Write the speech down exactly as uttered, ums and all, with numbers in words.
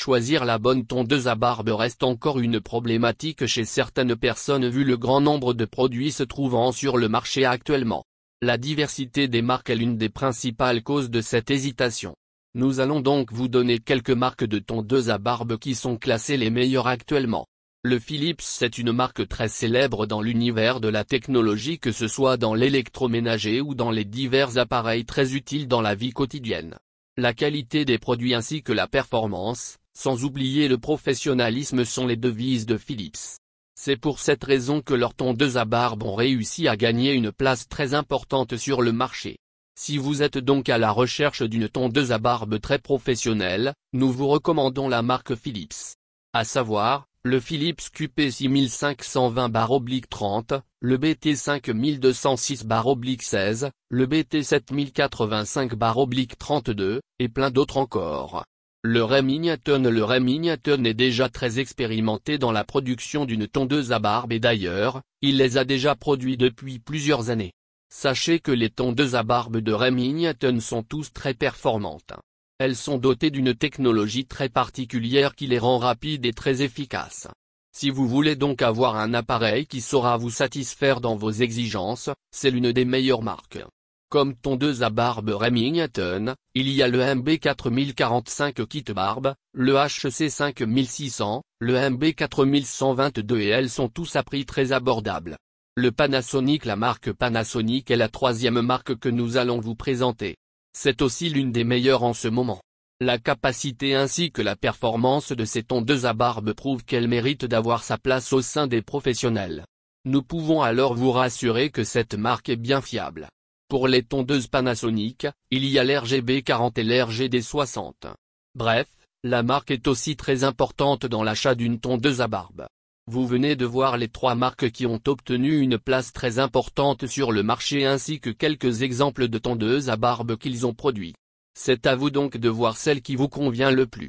choisir la bonne tondeuse à barbe reste encore une problématique chez certaines personnes vu le grand nombre de produits se trouvant sur le marché actuellement. La diversité des marques est l'une des principales causes de cette hésitation. Nous allons donc vous donner quelques marques de tondeuses à barbe qui sont classées les meilleures actuellement. Le Philips c'est une marque très célèbre dans l'univers de la technologie, que ce soit dans l'électroménager ou dans les divers appareils très utiles dans la vie quotidienne. La qualité des produits ainsi que la performance, sans oublier le professionnalisme sont les devises de Philips. C'est pour cette raison que leurs tondeuses à barbe ont réussi à gagner une place très importante sur le marché. Si vous êtes donc à la recherche d'une tondeuse à barbe très professionnelle, nous vous recommandons la marque Philips. À savoir, le Philips Q P six cinq cent vingt trente, le B T cinq deux cent six seize, le B T sept mille quatre-vingt-cinq trente-deux, et plein d'autres encore. Le Remington Le Remington est déjà très expérimenté dans la production d'une tondeuse à barbe et d'ailleurs, il les a déjà produits depuis plusieurs années. Sachez que les tondeuses à barbe de Remington sont tous très performantes. Elles sont dotées d'une technologie très particulière qui les rend rapides et très efficaces. Si vous voulez donc avoir un appareil qui saura vous satisfaire dans vos exigences, c'est l'une des meilleures marques. Comme tondeuse à barbe Remington, il y a le M B quatre mille quarante-cinq Kit Barbe, le H C cinq mille six cents, le M B quatre mille cent vingt-deux et elles sont tous à prix très abordables. Le Panasonic La marque Panasonic est la troisième marque que nous allons vous présenter. C'est aussi l'une des meilleures en ce moment. La capacité ainsi que la performance de ces tondeuses à barbe prouvent qu'elle mérite d'avoir sa place au sein des professionnels. Nous pouvons alors vous rassurer que cette marque est bien fiable. Pour les tondeuses Panasonic, il y a l'R G B quarante et l'R G D soixante. Bref, la marque est aussi très importante dans l'achat d'une tondeuse à barbe. Vous venez de voir les trois marques qui ont obtenu une place très importante sur le marché ainsi que quelques exemples de tondeuses à barbe qu'ils ont produits. C'est à vous donc de voir celle qui vous convient le plus.